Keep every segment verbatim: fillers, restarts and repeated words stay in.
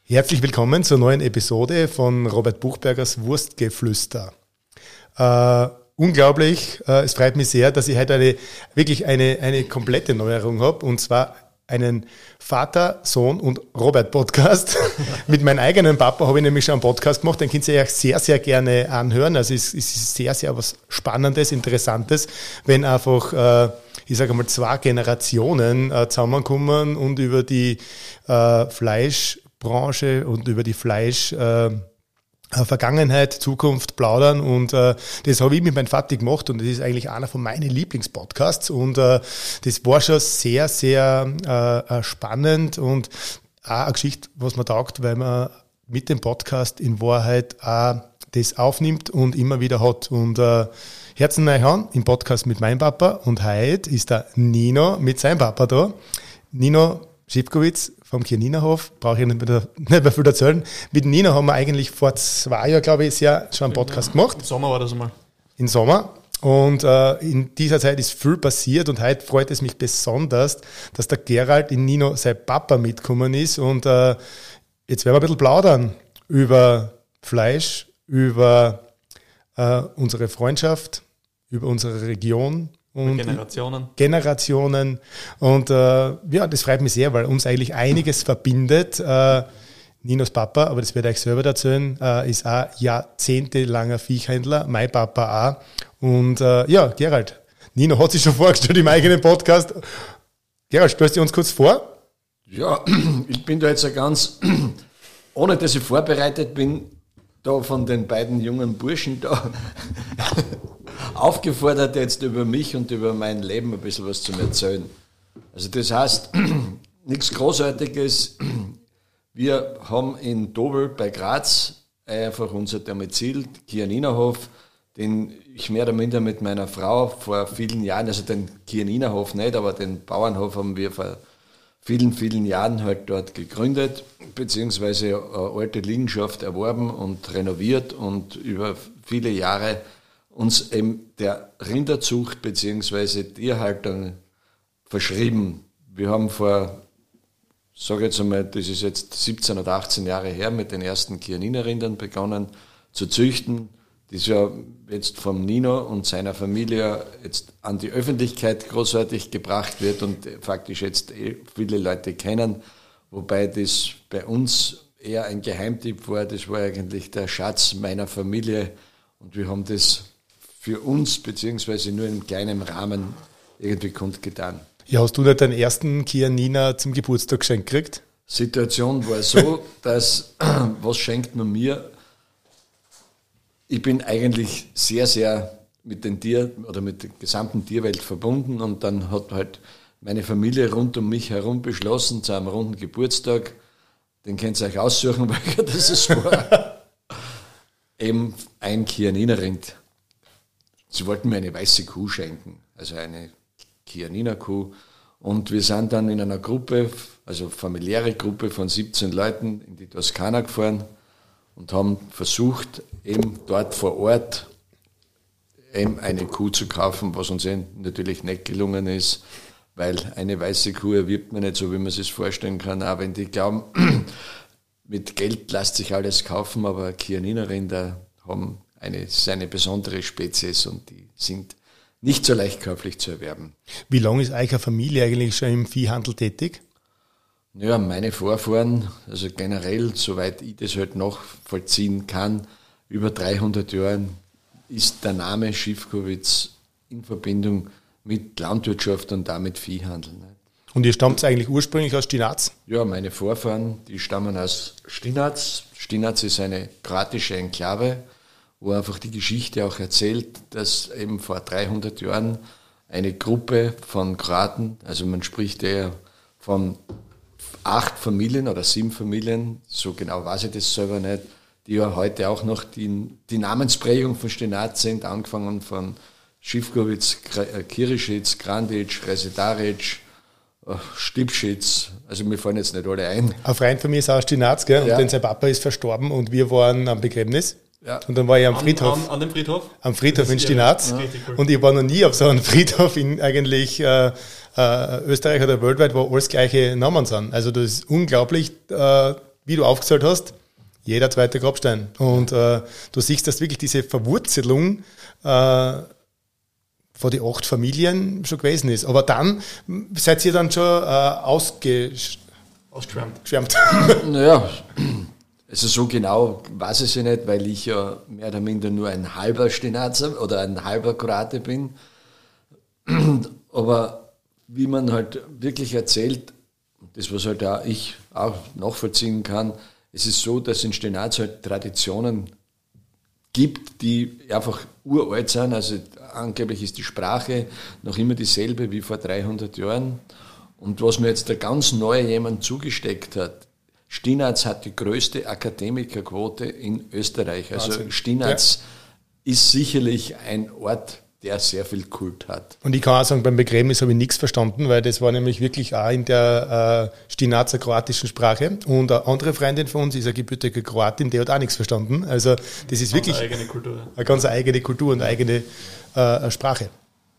Herzlich willkommen zur neuen Episode von Robert Buchbergers Wurstgeflüster. Äh, unglaublich, äh, es freut mich sehr, dass ich heute eine, wirklich eine, eine komplette Neuerung habe, und zwar einen Vater, Sohn und Robert-Podcast. Mit meinem eigenen Papa habe ich nämlich schon einen Podcast gemacht, den könnt ihr euch sehr, sehr gerne anhören. Also es ist sehr, sehr was Spannendes, Interessantes, wenn einfach, äh, ich sage mal, zwei Generationen äh, zusammenkommen und über die äh, Fleischbranche und über die Fleisch äh, Vergangenheit, Zukunft plaudern, und äh, das habe ich mit meinem Vati gemacht, und das ist eigentlich einer von meinen Lieblingspodcasts, und äh, das war schon sehr, sehr äh, spannend und auch eine Geschichte, was mir taugt, weil man mit dem Podcast in Wahrheit auch das aufnimmt und immer wieder hat. Und äh, Herzen neu an im Podcast mit meinem Papa, und heute ist der Nino mit seinem Papa da. Nino Schipkowitz vom Chianinerhof, brauche ich nicht mehr, nicht mehr viel erzählen. Mit Nino haben wir eigentlich vor zwei Jahren, glaube ich, sehr schon einen Podcast gemacht. Im Sommer war das einmal. Im Sommer. Und äh, in dieser Zeit ist viel passiert, und heute freut es mich besonders, dass der Gerald in Nino sein Papa mitgekommen ist. Und äh, jetzt werden wir ein bisschen plaudern über Fleisch, über äh, unsere Freundschaft, über unsere Region. Und Generationen. Generationen. Und äh, ja, das freut mich sehr, weil uns eigentlich einiges verbindet. Äh, Ninos Papa, aber das werde ich euch selber erzählen, äh, ist auch jahrzehntelanger Viehhändler, mein Papa auch. Und äh, ja, Gerald, Nino hat sich schon vorgestellt im eigenen Podcast. Gerald, stellst du uns kurz vor? Ja, ich bin da jetzt ja ganz, ohne dass ich vorbereitet bin, da von den beiden jungen Burschen da aufgefordert, jetzt über mich und über mein Leben ein bisschen was zu erzählen. Also das heißt, nichts Großartiges. Wir haben in Dobel bei Graz einfach unser Domizil, Chianinerhof, den ich mehr oder minder mit meiner Frau vor vielen Jahren, also den Chianinerhof nicht, aber den Bauernhof haben wir vor vielen, vielen Jahren halt dort gegründet, beziehungsweise eine alte Liegenschaft erworben und renoviert und über viele Jahre uns eben der Rinderzucht beziehungsweise Tierhaltung verschrieben. Wir haben vor, sage jetzt einmal, das ist jetzt siebzehn oder achtzehn Jahre her, mit den ersten Chianiner-Rindern begonnen zu züchten, das ja jetzt vom Nino und seiner Familie jetzt an die Öffentlichkeit großartig gebracht wird und faktisch jetzt viele Leute kennen, wobei das bei uns eher ein Geheimtipp war. Das war eigentlich der Schatz meiner Familie, und wir haben das für uns beziehungsweise nur in kleinem Rahmen irgendwie kundgetan. Ja, hast du nicht deinen ersten Chianiner zum Geburtstag geschenkt gekriegt? Situation war so, dass, was schenkt man mir? Ich bin eigentlich sehr, sehr mit den Tier- oder mit der gesamten Tierwelt verbunden, und dann hat halt meine Familie rund um mich herum beschlossen, zu einem runden Geburtstag, den könnt ihr euch aussuchen, welcher das es war, eben ein Chianiner-Rind. Sie wollten mir eine weiße Kuh schenken, also eine Chianiner-Kuh, und wir sind dann in einer Gruppe, also familiäre Gruppe von siebzehn Leuten in die Toskana gefahren und haben versucht, eben dort vor Ort eben eine Kuh zu kaufen, was uns natürlich nicht gelungen ist, weil eine weiße Kuh erwirbt man nicht so, wie man sich vorstellen kann, auch wenn die glauben, mit Geld lässt sich alles kaufen, aber Chianiner-Rinder haben eine, eine besondere Spezies, und die sind nicht so leicht käuflich zu erwerben. Wie lange ist eure Familie eigentlich schon im Viehhandel tätig? Ja, meine Vorfahren, also generell, soweit ich das halt nachvollziehen kann, über dreihundert Jahren ist der Name Schipkowitz in Verbindung mit Landwirtschaft und damit Viehhandel. Und ihr stammt eigentlich ursprünglich aus Stinaz? Ja, meine Vorfahren, die stammen aus Stinaz. Stinaz ist eine kroatische Enklave, wo einfach die Geschichte auch erzählt, dass eben vor dreihundert Jahren eine Gruppe von Kroaten, also man spricht eher von acht Familien oder sieben Familien, so genau weiß ich das selber nicht, die ja heute auch noch die, die Namensprägung von Stinaz sind, angefangen von Schipkowitz, Kirischitz, Grandic, Resedaric, Stipschitz, also mir fallen jetzt nicht alle ein. Ein Freund von mir ist aus Stinaz, gell? Ja. Und denn sein Papa ist verstorben, und wir waren am Begräbnis. Ja. Und dann war ich am Friedhof. An, an, an dem Friedhof? Am Friedhof in Stinaz. Ja, cool. Und ich war noch nie auf so einem Friedhof in eigentlich äh, äh, Österreich oder weltweit, wo alles gleiche Namen sind. Also das ist unglaublich, äh, wie du aufgezählt hast, jeder zweite Grabstein. Und äh, du siehst, dass wirklich diese Verwurzelung äh, von den acht Familien schon gewesen ist. Aber dann seid ihr dann schon äh, ausgesch- ausgeschwärmt. Geschwärmt. Naja, also so genau weiß ich es nicht, weil ich ja mehr oder minder nur ein halber Stenazer oder ein halber Kroate bin. Aber wie man halt wirklich erzählt, das was halt auch ich auch nachvollziehen kann, es ist so, dass in Stenaz halt Traditionen gibt, die einfach uralt sind. Also angeblich ist die Sprache noch immer dieselbe wie vor dreihundert Jahren. Und was mir jetzt da ganz neu jemand zugesteckt hat, Stinaz hat die größte Akademikerquote in Österreich. Also Wahnsinn. Stinaz ja. ist sicherlich ein Ort, der sehr viel Kult hat. Und ich kann auch sagen, beim Begräbnis habe ich nichts verstanden, weil das war nämlich wirklich auch in der äh, Stinazer kroatischen Sprache. Und eine andere Freundin von uns ist eine gebürtige Kroatin, die hat auch nichts verstanden. Also das ist wirklich eine eigene Kultur. Eine ganz eigene Kultur und eine eigene äh, Sprache.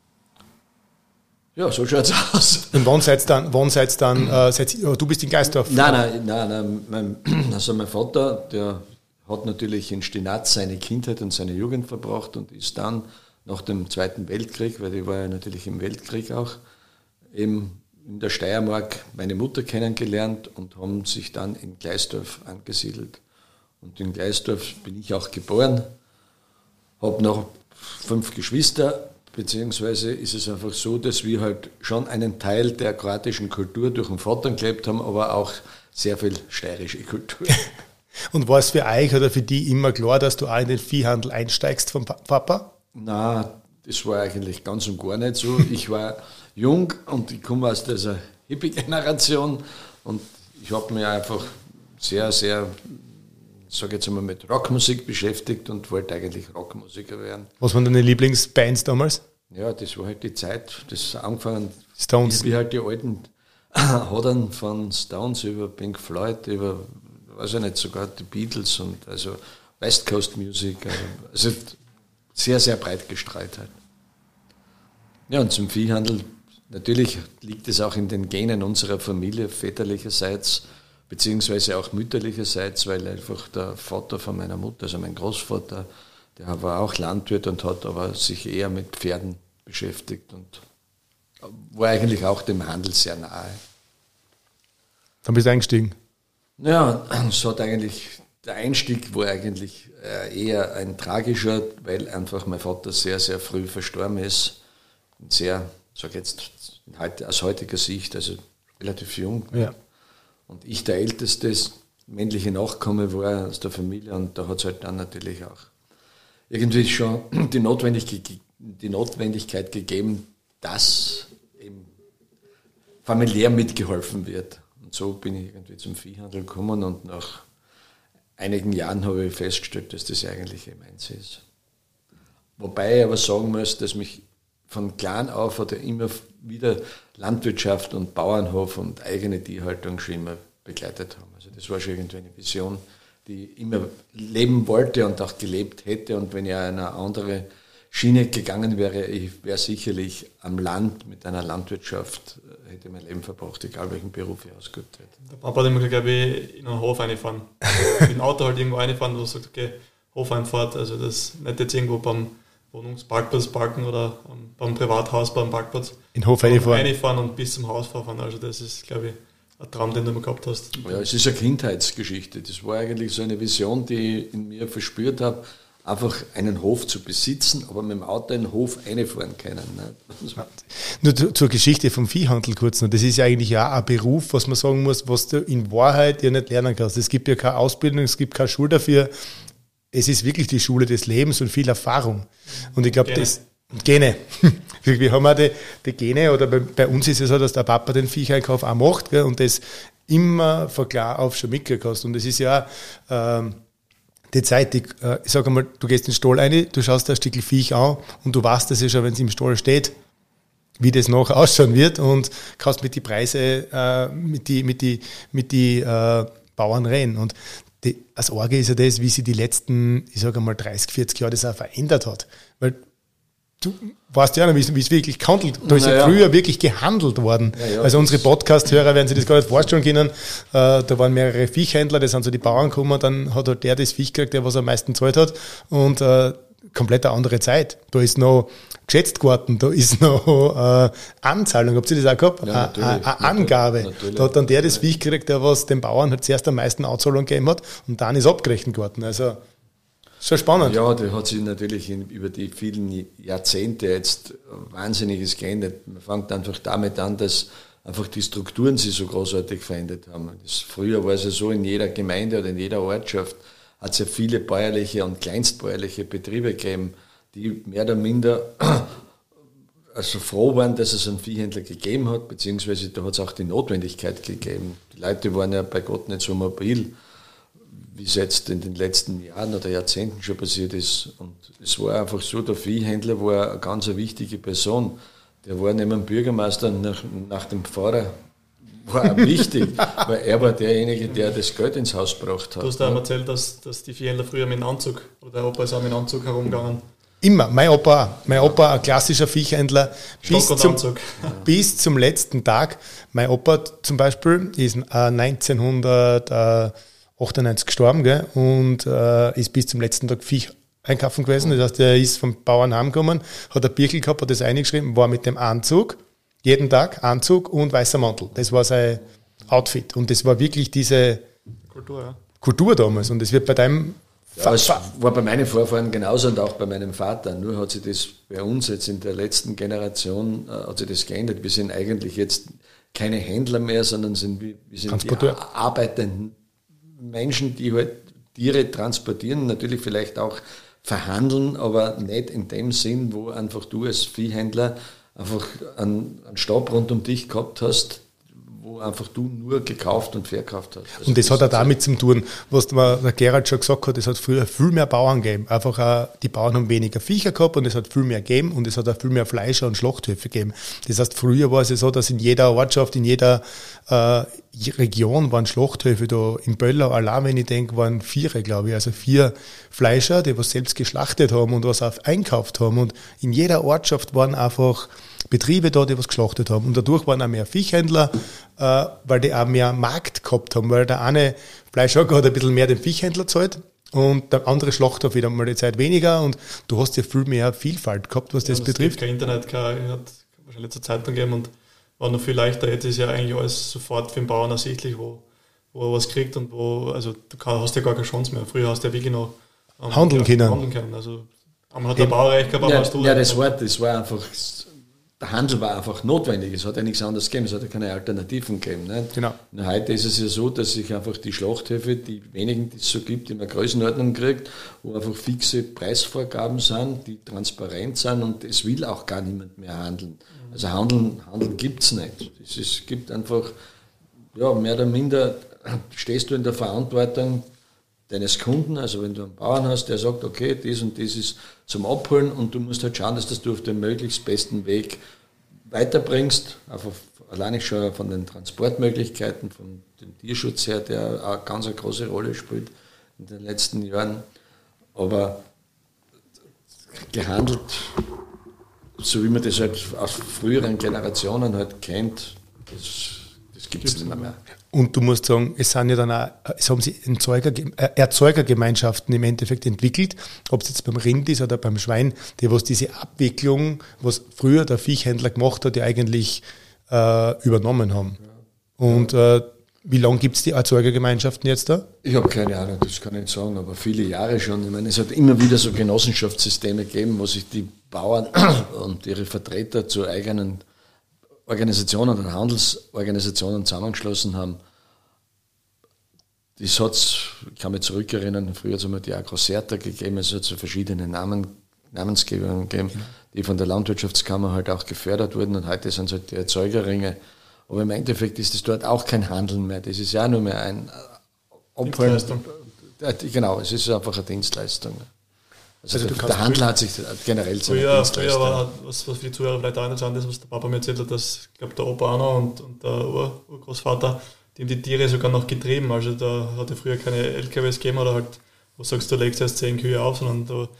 Ja, so schaut's aus. Und wann seid ihr dann, wann seid ihr dann, äh, seid ihr, oh, du bist in Geisdorf? Nein, nein, nein, nein mein, also mein Vater, der hat natürlich in Stinaz seine Kindheit und seine Jugend verbracht und ist dann nach dem Zweiten Weltkrieg, weil ich war ja natürlich im Weltkrieg auch, eben in der Steiermark meine Mutter kennengelernt und haben sich dann in Gleisdorf angesiedelt. Und in Gleisdorf bin ich auch geboren, habe noch fünf Geschwister, beziehungsweise ist es einfach so, dass wir halt schon einen Teil der kroatischen Kultur durch den Vater gelebt haben, aber auch sehr viel steirische Kultur. Und war es für euch oder für die immer klar, dass du auch in den Viehhandel einsteigst vom Papa? Nein, das war eigentlich ganz und gar nicht so. Ich war jung und ich komme aus dieser Hippie-Generation und ich habe mich einfach sehr, sehr, sage jetzt einmal, mit Rockmusik beschäftigt und wollte eigentlich Rockmusiker werden. Was waren deine Lieblingsbands damals? Ja, das war halt die Zeit, das angefangen, Stones. wie halt die alten Hodern von Stones über Pink Floyd, über, weiß ich nicht, sogar die Beatles und also West Coast Music, also sehr, sehr breit gestreut halt. Ja, und zum Viehhandel, natürlich liegt es auch in den Genen unserer Familie väterlicherseits, beziehungsweise auch mütterlicherseits, weil einfach der Vater von meiner Mutter, also mein Großvater, der war auch Landwirt und hat aber sich eher mit Pferden beschäftigt und war eigentlich auch dem Handel sehr nahe. Dann bist du eingestiegen? Ja, es hat eigentlich, der Einstieg war eigentlich eher ein tragischer, weil einfach mein Vater sehr, sehr früh verstorben ist. Und sehr, sag jetzt aus heutiger Sicht, also relativ jung. Ja. Und ich der älteste, männliche Nachkomme war aus der Familie und da hat es halt dann natürlich auch irgendwie schon die Notwendigkeit, die Notwendigkeit gegeben, dass eben familiär mitgeholfen wird. Und so bin ich irgendwie zum Viehhandel gekommen und nach einigen Jahren habe ich festgestellt, dass das eigentlich eben meins ist. Wobei ich aber sagen muss, dass mich von klein auf hat er immer wieder Landwirtschaft und Bauernhof und eigene Tierhaltung schon immer begleitet haben. Also das war schon irgendwie eine Vision, die ich immer leben wollte und auch gelebt hätte. Und wenn ich an eine andere Schiene gegangen wäre, ich wäre sicherlich am Land mit einer Landwirtschaft, hätte mein Leben verbracht, egal welchen Beruf ich ausgeübt hätte. Der Papa hat immer gesagt, ich in einen Hof reinfahren. Also mit dem Auto halt irgendwo reinfahren, wo er sagt, okay, Hofeinfahrt, also das nicht jetzt irgendwo beim Wohnungsparkplatz parken oder beim Privathaus beim Parkplatz. In den Hof reinfahren. Reinfahren und bis zum Haus fahren. Also das ist, glaube ich, ein Traum, den du immer gehabt hast. Ja, es ist eine Kindheitsgeschichte. Das war eigentlich so eine Vision, die ich in mir verspürt habe, einfach einen Hof zu besitzen, aber mit dem Auto in den Hof reinfahren können. Ne? Nur zu, zur Geschichte vom Viehhandel kurz noch. Das ist ja eigentlich auch ein Beruf, was man sagen muss, was du in Wahrheit ja nicht lernen kannst. Es gibt ja keine Ausbildung, es gibt keine Schule dafür. Es ist wirklich die Schule des Lebens und viel Erfahrung. Und ich glaube, das Gene. Wir haben auch die, die Gene, oder bei, bei uns ist es so, dass der Papa den Viecheinkauf auch macht, gell, und das immer von klar auf schon mitgekriegt hast. Und es ist ja ähm, die Zeit, die, äh, ich sage einmal, du gehst in den Stall rein, du schaust da ein Stück Viech an und du weißt das ja schon, wenn es im Stall steht, wie das nachher ausschauen wird, und kannst mit die Preise, äh, mit die, mit die, mit die äh, Bauern reden. Und die, das Orge ist ja das, wie sich die letzten, ich sage einmal, dreißig, vierzig Jahre das auch verändert hat. Weil du weißt ja noch, wie es wirklich gehandelt, da ist ja, ja früher wirklich gehandelt worden. Ja, ja, also unsere Podcast-Hörer werden sich das gar nicht vorstellen können. Äh, da waren mehrere Viechhändler, das sind so die Bauern gekommen, dann hat halt der das Viech gekriegt, der was am meisten gezahlt hat und äh, komplett eine andere Zeit. Da ist noch geschätzt geworden, da ist noch äh, Anzahlung. Habt ihr das auch gehabt? Ja, eine eine Angabe. Natürlich. Da hat dann der das Viech gekriegt, der was dem Bauern halt zuerst am meisten Anzahlung gegeben hat und dann ist abgerechnet worden. Also schon spannend. Ja, da hat sich natürlich in, über die vielen Jahrzehnte jetzt Wahnsinniges geändert. Man fängt einfach damit an, dass einfach die Strukturen sich so großartig verändert haben. Das, früher war es ja so, in jeder Gemeinde oder in jeder Ortschaft hat es ja viele bäuerliche und kleinstbäuerliche Betriebe gegeben, die mehr oder minder also froh waren, dass es einen Viehhändler gegeben hat, beziehungsweise da hat es auch die Notwendigkeit gegeben. Die Leute waren ja bei Gott nicht so mobil, wie es jetzt in den letzten Jahren oder Jahrzehnten schon passiert ist. Und es war einfach so, der Viehhändler war eine ganz wichtige Person. Der war neben dem Bürgermeister nach, nach dem Pfarrer war auch wichtig, weil er war derjenige, der das Geld ins Haus gebracht hat. Du hast auch erzählt, dass, dass die Viehhändler früher mit dem Anzug, oder der Opa ist auch mit dem Anzug herumgegangen. Immer, mein Opa auch. Mein Opa, ein klassischer Viehhändler, bis zum, bis zum letzten Tag. Mein Opa zum Beispiel ist neunzehnhundertachtundneunzig gestorben, gell, und äh, ist bis zum letzten Tag Viech einkaufen gewesen. Das heißt, er ist vom Bauern heimgekommen, hat ein Birkel gehabt, hat das eingeschrieben, war mit dem Anzug, jeden Tag Anzug und weißer Mantel. Das war sein Outfit. Und das war wirklich diese Kultur, ja. Kultur damals. Und das wird bei deinem Ja, es war bei meinen Vorfahren genauso und auch bei meinem Vater. Nur hat sich das bei uns jetzt in der letzten Generation äh, hat sich das geändert. Wir sind eigentlich jetzt keine Händler mehr, sondern sind, wir sind die arbeitenden Menschen, die halt Tiere transportieren, natürlich vielleicht auch verhandeln, aber nicht in dem Sinn, wo einfach du als Viehhändler einfach einen, einen Stab rund um dich gehabt hast, wo einfach du nur gekauft und verkauft hast. Also und das, das hat auch damit zu tun, was der Gerald schon gesagt hat, es hat früher viel mehr Bauern gegeben. Einfach auch, die Bauern haben weniger Viecher gehabt und es hat viel mehr gegeben und es hat auch viel mehr Fleischer und Schlachthöfe gegeben. Das heißt, früher war es ja so, dass in jeder Ortschaft, in jeder äh, Region waren Schlachthöfe. Da in Böllau allein, wenn ich denke, waren vier, glaube ich, also vier Fleischer, die was selbst geschlachtet haben und was auch einkauft haben. Und in jeder Ortschaft waren einfach Betriebe da, die was geschlachtet haben. Und dadurch waren auch mehr Viehhändler, äh, weil die auch mehr Markt gehabt haben, weil der eine Fleischhacker hat ein bisschen mehr den Viehhändler gezahlt und der andere Schlachthof wieder mal die Zeit weniger und du hast ja viel mehr Vielfalt gehabt, was ja, das betrifft. Kein Internet, kein, hat wahrscheinlich zur Zeitung gegeben und war noch viel leichter. Jetzt ist ja eigentlich alles sofort für den Bauern ersichtlich, wo, wo er was kriegt und wo, also du kann, hast ja gar keine Chance mehr. Früher hast du ja wirklich noch ähm, handeln, ja, können. handeln können. Also einmal hat der Bauer recht gehabt, aber ja, hast du ja, das war, das war einfach... Der Handel war einfach notwendig, es hat ja nichts anderes gegeben, es hat ja keine Alternativen gegeben. Nicht? Genau. Und heute ist es ja so, dass sich einfach die Schlachthöfe, die wenigen, die es so gibt, in einer Größenordnung kriegt, wo einfach fixe Preisvorgaben sind, die transparent sind und es will auch gar niemand mehr handeln. Also Handeln, Handeln gibt es nicht. Es ist, gibt einfach, ja, mehr oder minder stehst du in der Verantwortung deines Kunden, also wenn du einen Bauern hast, der sagt, okay, das und das ist zum Abholen und du musst halt schauen, dass das du auf den möglichst besten Weg weiterbringst, einfach alleine schon von den Transportmöglichkeiten, von dem Tierschutz her, der auch ganz eine große Rolle spielt in den letzten Jahren, aber gehandelt, so wie man das halt aus früheren Generationen halt kennt, das, das gibt es nicht mehr, mehr. Und du musst sagen, es sind ja dann auch, es haben sich Erzeuger, Erzeugergemeinschaften im Endeffekt entwickelt, ob es jetzt beim Rind ist oder beim Schwein, die was diese Abwicklung, was früher der Viehhändler gemacht hat, die eigentlich äh, übernommen haben. Ja. Und äh, wie lange gibt es die Erzeugergemeinschaften jetzt da? Ich habe keine Ahnung, das kann ich nicht sagen, aber viele Jahre schon. Ich meine, es hat immer wieder so Genossenschaftssysteme gegeben, wo sich die Bauern und ihre Vertreter zu eigenen Organisationen und Handelsorganisationen zusammengeschlossen haben. Das hat es, ich kann mich zurückerinnern, früher hat es einmal die Agrocerta gegeben, es hat so verschiedene Namen, Namensgebungen gegeben, die von der Landwirtschaftskammer halt auch gefördert wurden und heute sind es halt die Erzeugerringe. Aber im Endeffekt ist es dort auch kein Handeln mehr, das ist ja nur mehr ein Abholen. Dienstleistung. Genau, es ist einfach eine Dienstleistung. Also, also der, der Handel hat sich generell zu früher, früher war, was, was für die Zuhörer vielleicht auch nicht sagen, das, was der Papa mir erzählt hat, dass, ich glaube, der Opa auch noch und, und der Ur, Urgroßvater, die haben die Tiere sogar noch getrieben. Also da hat es früher keine L K Ws gegeben oder halt, wo sagst du, legst erst zehn Kühe auf, sondern da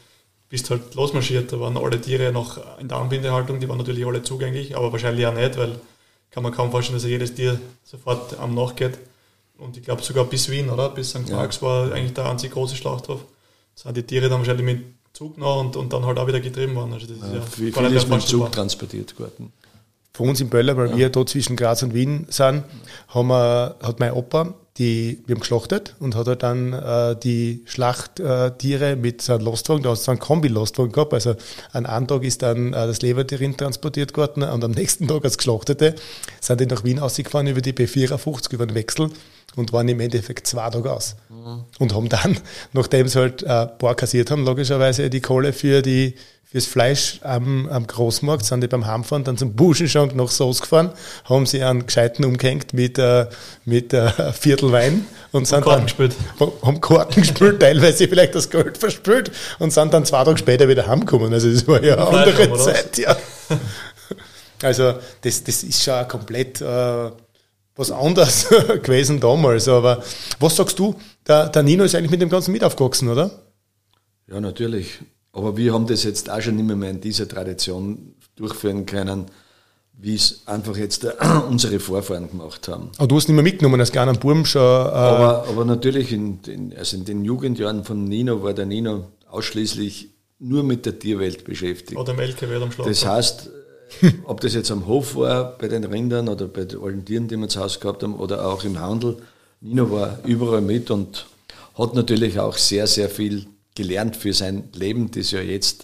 bist halt losmarschiert. Da waren alle Tiere noch in der Anbindehaltung, die waren natürlich alle zugänglich, aber wahrscheinlich auch nicht, weil kann man kaum vorstellen, dass jedes Tier sofort am nachgeht. Und ich glaube sogar bis Wien, oder? Bis Sankt Marx ja. war eigentlich der einzige große Schlachthof. Da sind die Tiere dann wahrscheinlich mit Zug noch und, und dann halt auch wieder getrieben worden. Also das ist ja, ja viel, viel ist mit Zug transportiert worden. Von uns in Böller, weil ja. wir da zwischen Graz und Wien sind, haben wir, hat mein Opa, die, wir haben geschlachtet und hat halt dann äh, die Schlachttiere mit so einem Lastwagen, da hast du so einen Kombi-Lastwagen gehabt, also an einem Tag ist dann äh, das Lebertier transportiert worden und am nächsten Tag als Geschlachtete sind die nach Wien ausgefahren über die B vierundfünfzig, über den Wechsel und waren im Endeffekt zwei Tage aus. Mhm. Und haben dann, nachdem sie halt äh, ein paar kassiert haben, logischerweise die Kohle für die fürs Fleisch am, am Großmarkt, sind die beim Heimfahren dann zum Buschenschank nach Soos gefahren, haben sie einen Gescheiten umgehängt mit, äh, mit äh, Viertel Wein und sind Karten dann, gespielt. haben Karten gespielt, teilweise vielleicht das Geld verspielt und sind dann zwei Tage später wieder heimgekommen. Also das war ja eine andere haben, Zeit, ja. Also das, das ist schon komplett äh, was anderes gewesen damals. Aber was sagst du, der, der Nino ist eigentlich mit dem Ganzen mit aufgewachsen, oder? Ja, natürlich. Aber wir haben das jetzt auch schon nicht mehr in dieser Tradition durchführen können, wie es einfach jetzt unsere Vorfahren gemacht haben. Aber du hast nicht mehr mitgenommen als kleiner Buben schon? Äh aber, aber natürlich, in den, also in den Jugendjahren von Nino war der Nino ausschließlich nur mit der Tierwelt beschäftigt. Oder im L K W oder am Schlaf. Das heißt, ob das jetzt am Hof war, bei den Rindern oder bei den alten Tieren, die wir zu Hause gehabt haben, oder auch im Handel, Nino war überall mit und hat natürlich auch sehr, sehr viel gelernt für sein Leben, das ja jetzt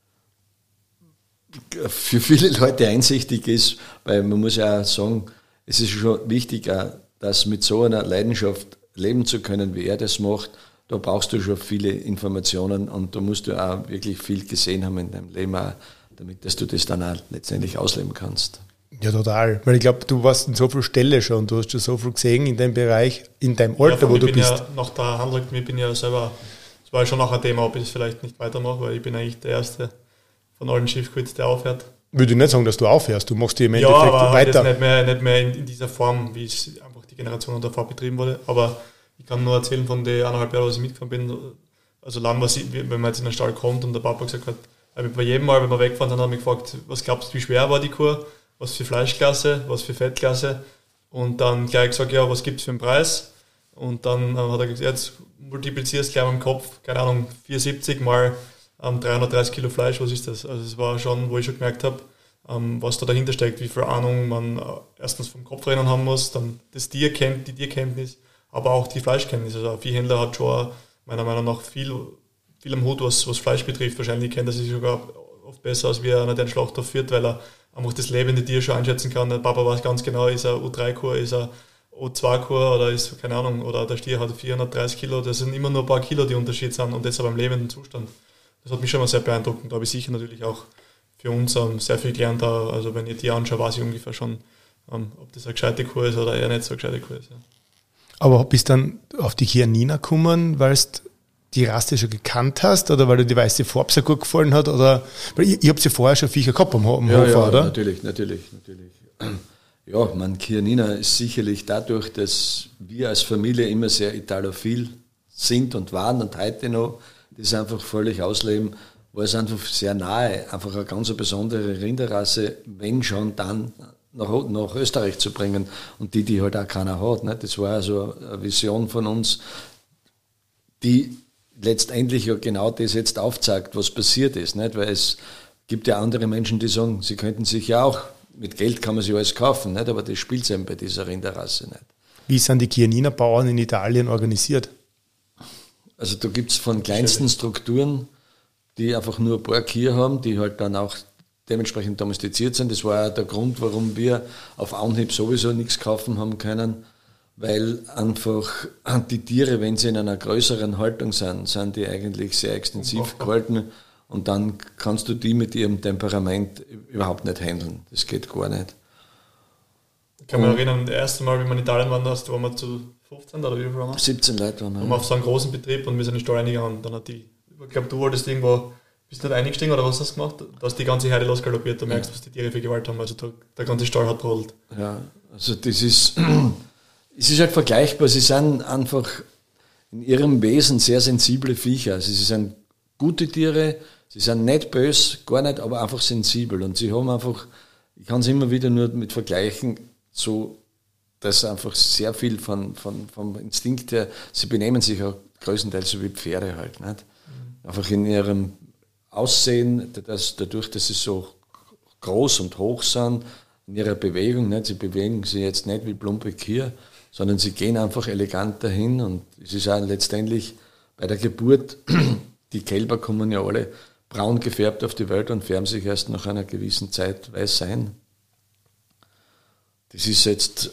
für viele Leute einsichtig ist, weil man muss ja auch sagen, es ist schon wichtig, dass mit so einer Leidenschaft leben zu können, wie er das macht, da brauchst du schon viele Informationen und da musst du auch wirklich viel gesehen haben in deinem Leben, auch, damit dass du das dann auch letztendlich ausleben kannst. Ja, total. Weil ich glaube, du warst in so viel Stelle schon, du hast schon so viel gesehen in deinem Bereich, in deinem Alter, ja, wo du bin bist. Ja nach der Handlung, ich bin ja selber, das war ja schon auch ein Thema, ob ich es vielleicht nicht weitermache, weil ich bin eigentlich der Erste von allen Schiffquids, der aufhört. Würde ich nicht sagen, dass du aufhörst, du machst die im ja, Endeffekt aber weiter. Ja, nicht mehr, nicht mehr in, in dieser Form, wie es einfach die Generation davor betrieben wurde, aber ich kann nur erzählen von den eineinhalb Jahren, was ich mitgefahren bin, also lang, was ich, wenn man jetzt in den Stall kommt und der Papa gesagt hat, bei jedem Mal, wenn wir wegfahren, dann hat er mich gefragt, was glaubst du, wie schwer war die Kuh, was für Fleischklasse, was für Fettklasse und dann gleich gesagt, ja, was gibt es für einen Preis und dann hat er gesagt, jetzt multiplizierst du gleich mit dem Kopf, keine Ahnung, vierhundertsiebzig mal ähm, dreihundertdreißig Kilo Fleisch, was ist das? Also es war schon, wo ich schon gemerkt habe, ähm, was da dahinter steckt, wie viel Ahnung man äh, erstens vom Kopfrennen haben muss, dann das Tier kennt, die Tierkenntnis, aber auch die Fleischkenntnis. Also ein Viehhändler hat schon meiner Meinung nach viel, viel am Hut, was, was Fleisch betrifft. Wahrscheinlich kennt er sich sogar oft besser, als wie einer, der einen Schlachthof führt, weil er einfach das lebende Tier schon einschätzen kann. Der Papa weiß ganz genau, ist er U drei Kuh, ist er U zwei Kuh oder ist, keine Ahnung, oder der Stier hat vierhundertdreißig Kilo. Das sind immer nur ein paar Kilo, die Unterschied sind und das aber im lebenden Zustand. Das hat mich schon mal sehr beeindruckt. Da habe ich sicher natürlich auch für uns ähm, sehr viel gelernt. Also wenn ich Tier anschaue, weiß ich ungefähr schon, ähm, ob das eine gescheite Kuh ist oder eher nicht so eine gescheite Kuh ist. Ja. Aber bist du dann auf die Chianina gekommen, weil du die Rasse schon gekannt hast oder weil dir die weiße Farbe sehr gut gefallen hat? Oder, weil ich, ich habe sie vorher schon Viecher gehabt am, am ja, Hof, ja, oder? Natürlich, natürlich, natürlich. Ja, mein Chianina ist sicherlich dadurch, dass wir als Familie immer sehr italophil sind und waren und heute noch das einfach völlig ausleben, war es einfach sehr nahe, einfach eine ganz besondere Rinderrasse, wenn schon dann nach, nach Österreich zu bringen und die, die halt auch keiner hat. Ne? Das war also eine Vision von uns, die letztendlich ja genau das jetzt aufzeigt, was passiert ist. Nicht? Weil es gibt ja andere Menschen, die sagen, sie könnten sich ja auch, mit Geld kann man sich alles kaufen, nicht? Aber das spielt eben bei dieser Rinderrasse nicht. Wie sind die Chianina-Bauern in Italien organisiert? Also da gibt es von kleinsten Strukturen, die einfach nur ein paar Kühe haben, die halt dann auch dementsprechend domestiziert sind. Das war ja der Grund, warum wir auf Anhieb sowieso nichts kaufen haben können, weil einfach die Tiere, wenn sie in einer größeren Haltung sind, sind die eigentlich sehr extensiv gehalten und dann kannst du die mit ihrem Temperament überhaupt nicht handeln. Das geht gar nicht. Ich kann mich erinnern, das erste Mal, wie wir in Italien waren, da waren wir zu fünfzehn oder wie viel waren wir? siebzehn Leute waren wir. Und wir auf so einen großen Betrieb und wir sind in den Stall reingegangen. Dann hat die, ich glaube, du wolltest irgendwo, bist du nicht eingestiegen oder was hast du gemacht? Da hast die ganze Herde losgaloppiert, du merkst, was die Tiere für Gewalt haben. Also der, der ganze Stall hat brodelt. Ja, also das ist, es ist halt vergleichbar. Sie sind einfach in ihrem Wesen sehr sensible Viecher. Also sie sind gute Tiere, Sie sind nicht böse, gar nicht, aber einfach sensibel. Und sie haben einfach, ich kann es immer wieder nur mit vergleichen, so, dass einfach sehr viel von, von, vom Instinkt her, sie benehmen sich auch größtenteils so wie Pferde halt. Nicht? Mhm. Einfach in ihrem Aussehen, dass, dadurch, dass sie so groß und hoch sind, in ihrer Bewegung, nicht? Sie bewegen sich jetzt nicht wie plumpe Kühe, sondern sie gehen einfach elegant dahin. Und es ist auch letztendlich bei der Geburt, die Kälber kommen ja alle braun gefärbt auf die Welt und färben sich erst nach einer gewissen Zeit weiß ein. Das ist jetzt,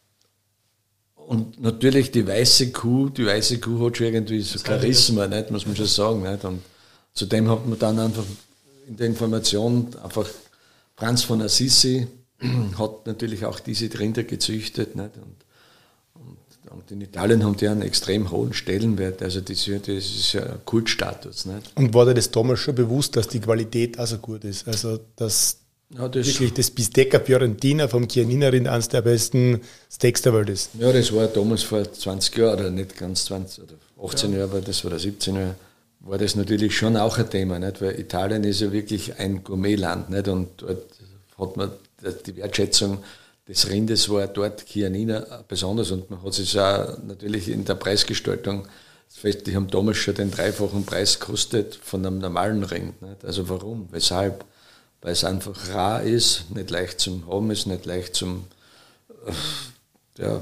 und natürlich die weiße Kuh, die weiße Kuh hat schon irgendwie so Charisma, nicht, muss man schon sagen. Nicht? Und zudem hat man dann einfach in der Information einfach Franz von Assisi hat natürlich auch diese Rinder gezüchtet. Nicht? Und, und, und in Italien haben die einen extrem hohen Stellenwert, also das, das ist ja ein Kultstatus. Nicht? Und war dir das damals schon bewusst, dass die Qualität auch so gut ist? Also dass ja, das wirklich das Bistecca Fiorentina vom Chianina Rind eines der besten Steaks der Welt ist? Ja, das war damals vor zwanzig Jahren, oder nicht ganz zwanzig, oder achtzehn ja. Jahre, aber das war der siebzehn Jahre, war das natürlich schon auch ein Thema, nicht? Weil Italien ist ja wirklich ein Gourmetland, nicht? Und dort hat man die Wertschätzung des Rindes war dort Chianina besonders, und man hat sich auch natürlich in der Preisgestaltung fest, die haben damals schon den dreifachen Preis gekostet von einem normalen Rind. Nicht? Also warum? Weshalb? Weil es einfach rar ist, nicht leicht zum haben ist, nicht leicht zum, ja,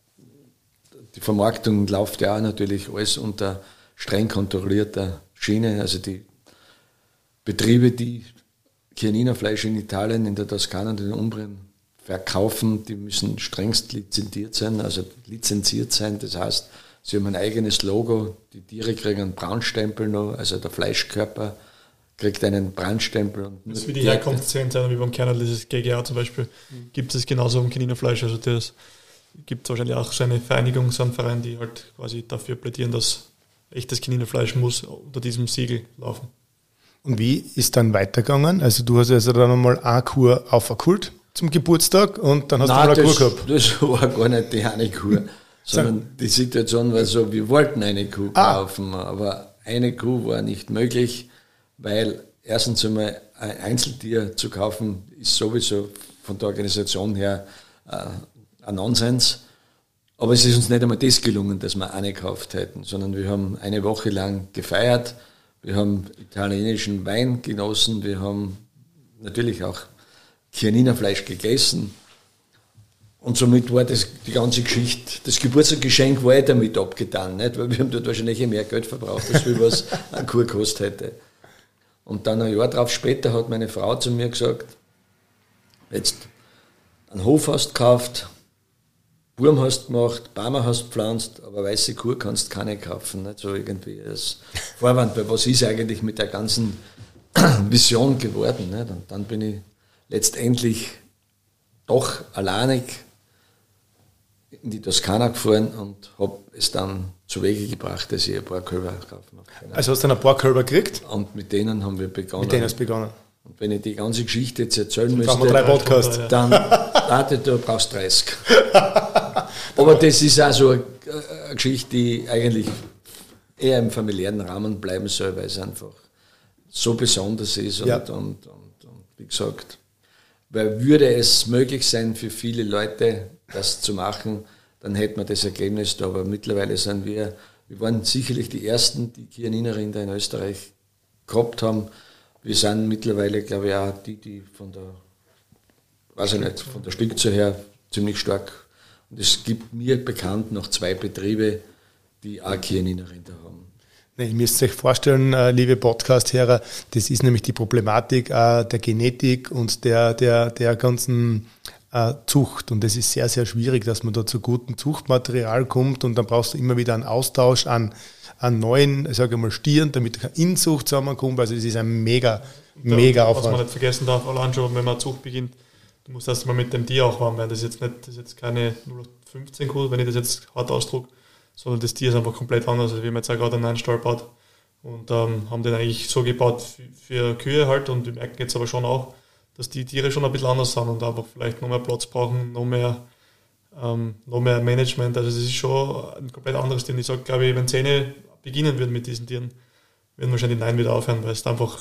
die Vermarktung läuft ja auch natürlich alles unter streng kontrollierter Schiene, also die Betriebe, die Chianina-Fleisch in Italien, in der Toskana und in Umbrien verkaufen, die müssen strengst lizenziert sein, also lizenziert sein, das heißt, sie haben ein eigenes Logo, die Tiere kriegen einen Braunstempel noch, also der Fleischkörper kriegt einen Brandstempel. Und das ist wie die Herkunftskennzeichen, wie beim Kernel, dieses G G A zum Beispiel, mhm. gibt es genauso um Chianina-Fleisch, also das gibt es wahrscheinlich auch so eine Vereinigung, so einen Verein, die halt quasi dafür plädieren, dass echtes Chianina-Fleisch muss unter diesem Siegel laufen. Und wie ist dann weitergegangen? Also du hast also dann einmal eine Kuh auferkult zum Geburtstag und dann hast Nein, du mal eine das, Kuh gehabt. Das war gar nicht die eine Kuh, sondern die Situation war so, wir wollten eine Kuh kaufen, ah. aber eine Kuh war nicht möglich, weil erstens einmal ein Einzeltier zu kaufen ist sowieso von der Organisation her äh, ein Nonsens. Aber es ist uns nicht einmal das gelungen, dass wir eine gekauft hätten, sondern wir haben eine Woche lang gefeiert, wir haben italienischen Wein genossen, wir haben natürlich auch Chianina-Fleisch gegessen. Und somit war das die ganze Geschichte, das Geburtstagsgeschenk war damit abgetan, nicht? Weil wir haben dort wahrscheinlich mehr Geld verbraucht, als wir was eine Kuh gekostet hätte. Und dann ein Jahr drauf später hat meine Frau zu mir gesagt, jetzt einen Hof hast du gekauft, Wurm hast du gemacht, Bäume hast du gepflanzt, aber weiße Kuh kannst du keine kaufen. Nicht? So irgendwie als Vorwand, weil was ist eigentlich mit der ganzen Vision geworden? Nicht? Und dann bin ich letztendlich doch alleinig in die Toskana gefahren und habe es dann zu Wege gebracht, dass ich ein paar Kälber kaufen habe. Also hast du dann ein paar Kälber gekriegt? Und mit denen haben wir begonnen. Mit denen hast du begonnen. Und wenn ich die ganze Geschichte jetzt erzählen müsste, wir drei Podcasts. dann warte, du brauchst dreißig. Aber das ist auch so eine, eine Geschichte, die eigentlich eher im familiären Rahmen bleiben soll, weil es einfach so besonders ist. Und, ja. und, und, und, und wie gesagt, weil würde es möglich sein für viele Leute, das zu machen, dann hätten wir das Ergebnis da. Aber mittlerweile sind wir, wir waren sicherlich die Ersten, die Chianina-Rinder in Österreich gehabt haben. Wir sind mittlerweile, glaube ich, auch die, die von der, weiß ich nicht, von der Stückzahl her ziemlich stark. Und es gibt mir bekannt noch zwei Betriebe, die auch Chianina-Rinder haben. Nee, ihr müsst euch vorstellen, liebe Podcast-Hörer, das ist nämlich die Problematik der Genetik und der, der, der ganzen Zucht. Und das ist sehr, sehr schwierig, dass man da zu gutem Zuchtmaterial kommt, und dann brauchst du immer wieder einen Austausch an, an neuen, ich sage mal, Stieren, damit keine Inzucht zusammenkommt. Also das ist ein mega, da, mega Aufwand. Was man nicht vergessen darf, allein schon, wenn man Zucht beginnt, du musst erst mal mit dem Tier auch warm werden. Das ist jetzt nicht, das ist jetzt keine null fünfzehn Kuh, wenn ich das jetzt hart ausdrucke, sondern das Tier ist einfach komplett anders. Also wir haben jetzt auch gerade einen neuen Stall gebaut und ähm, haben den eigentlich so gebaut für, für Kühe halt, und wir merken jetzt aber schon auch, dass die Tiere schon ein bisschen anders sind und einfach vielleicht noch mehr Platz brauchen, noch mehr, ähm, noch mehr Management. Also es ist schon ein komplett anderes Tier. Ich sage, glaube ich, wenn Zähne beginnen würden mit diesen Tieren, würden wahrscheinlich Nein wieder aufhören, weil es einfach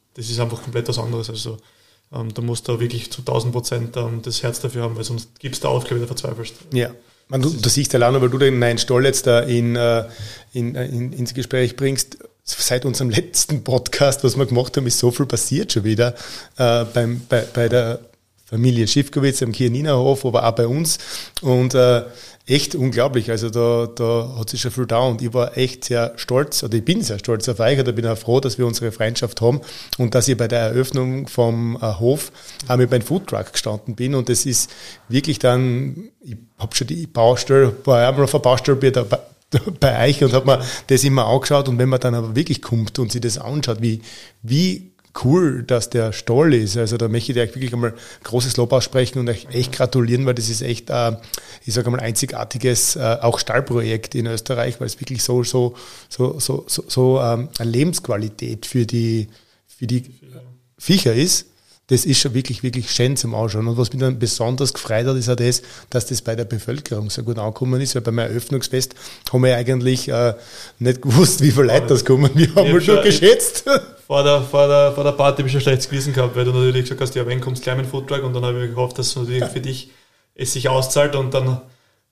das ist einfach komplett was anderes. Also ähm, da musst du wirklich zu tausend Prozent ähm, das Herz dafür haben, weil sonst gibst du auf, glaube ich, da verzweifelst. Ja. Man, du, du siehst ja auch, weil du den neuen Stall jetzt da in, in, in, ins Gespräch bringst. Seit unserem letzten Podcast, was wir gemacht haben, ist so viel passiert schon wieder äh, beim, bei, bei der Familie Schiffkowitz am Kierniner-Hof, aber auch bei uns. Und äh, echt unglaublich. Also da, da hat sich schon viel da und ich war echt sehr stolz, oder ich bin sehr stolz auf euch, oder bin auch froh, dass wir unsere Freundschaft haben und dass ich bei der Eröffnung vom äh, Hof auch mit meinem Foodtruck gestanden bin. Und das ist wirklich dann, ich habe schon die Baustelle, war einmal auf der Baustelle bei der bei euch und habe mir das immer angeschaut und wenn man dann aber wirklich kommt und sich das anschaut, wie, wie cool, dass der Stall ist, also da möchte ich euch wirklich einmal großes Lob aussprechen und euch echt gratulieren, weil das ist echt, äh, ich sage mal, einzigartiges äh, auch Stallprojekt in Österreich, weil es wirklich so, so, so, so, so, so ähm, eine Lebensqualität für die, für die Viecher ist. Das ist schon wirklich, wirklich schön zum Anschauen. Und was mich dann besonders gefreut hat, ist auch das, dass das bei der Bevölkerung so gut angekommen ist, weil beim Eröffnungsfest haben wir eigentlich äh, nicht gewusst, wie viele Leute das kommen. Wir haben mal schon geschätzt. Vor der, vor, der, vor der Party habe ich schon schlechtes Gewissen gehabt, weil du natürlich gesagt hast, ja, wenn kommst gleich mit dem Foodtruck und dann habe ich gehofft, dass natürlich für dich es sich auszahlt und dann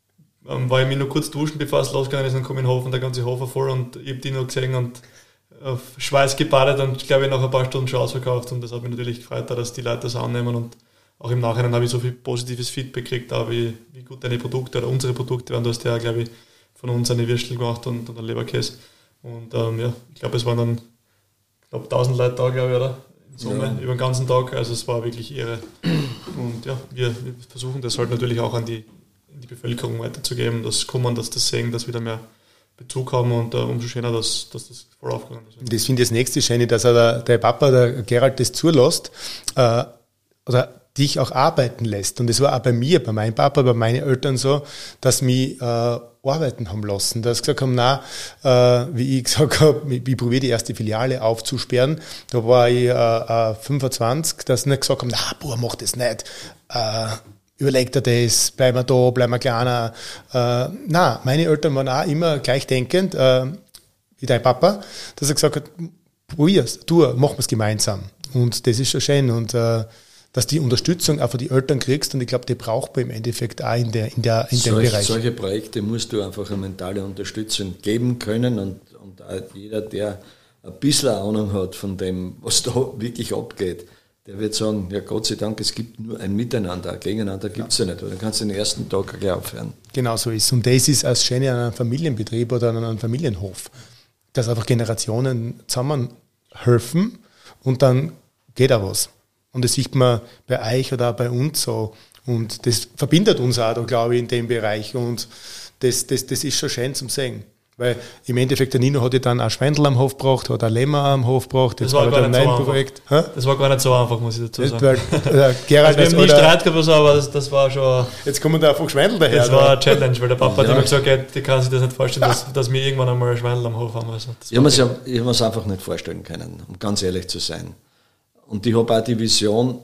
ähm, war ich mir nur kurz duschen, bevor es losgegangen ist, und komme in den Hof und der ganze Hof war voll und ich habe die noch gesehen und auf Schweiß gebadet und glaube ich nach ein paar Stunden schon ausverkauft und das hat mich natürlich gefreut, dass die Leute das annehmen und auch im Nachhinein habe ich so viel positives Feedback gekriegt, auch wie, wie gut deine Produkte oder unsere Produkte waren. Du hast ja, glaube ich, von uns eine Würstel gemacht und, und einen Leberkäse und ähm, ja, ich glaube es waren dann ich glaube tausend Leute da, glaube ich, oder? In Summe, ja. Über den ganzen Tag, also es war wirklich irre und ja, wir, wir versuchen das halt natürlich auch an die, in die Bevölkerung weiterzugeben, dass kommen, dass das sehen, dass wieder mehr Bezug haben und uh, umso schöner, dass, dass das voll aufgegangen ist. Das finde ich das nächste Schöne, dass er der, der Papa, der Gerald, das zulässt, äh, oder dich auch arbeiten lässt. Und das war auch bei mir, bei meinem Papa, bei meinen Eltern so, dass mich äh, arbeiten haben lassen. Dass sie gesagt haben, nein, äh, wie ich gesagt habe, ich, ich probiere die erste Filiale aufzusperren. Da war ich äh, äh, fünfundzwanzig, dass sie nicht gesagt haben, na, boah, mach das nicht. Äh, Überlegt er das, bleiben wir da, bleiben wir kleiner. Äh, nein, meine Eltern waren auch immer gleichdenkend, äh, wie dein Papa, dass er gesagt hat, probier's, tu, machen wir es gemeinsam. Und das ist schon schön. Und äh, dass die Unterstützung auch von den Eltern kriegst, und ich glaube, die braucht man im Endeffekt auch in, der, in, der, in dem Solch, Bereich. Solche Projekte musst du einfach eine mentale Unterstützung geben können und, und auch jeder, der ein bisschen Ahnung hat von dem, was da wirklich abgeht, der wird sagen, ja Gott sei Dank, es gibt nur ein Miteinander, ein Gegeneinander gibt es ja nicht, weil dann kannst du den ersten Tag gleich aufhören. Genau so ist es. Und das ist das Schöne an einem Familienbetrieb oder an einem Familienhof, dass einfach Generationen zusammen helfen und dann geht auch was. Und das sieht man bei euch oder auch bei uns so. Und das verbindet uns auch, da, glaube ich, in dem Bereich. Und das, das, das ist schon schön zum sehen. Weil im Endeffekt der Nino hat ja dann auch Schwendel am Hof gebracht, hat auch Lämmer am Hof gebracht. Das war, gar nicht so Projekt. Das war gar nicht so einfach, muss ich dazu sagen. Weil, äh, Gerald also wir haben nie Streit gehabt, so, aber das, das war schon... Jetzt kommen da einfach Schwendel daher. Das war eine Challenge, weil der Papa ja. hat immer gesagt, ja, die kann sich das nicht vorstellen, dass, dass wir irgendwann einmal Schwendel am Hof haben. Also, ich habe mir es einfach nicht vorstellen können, um ganz ehrlich zu sein. Und ich habe auch die Vision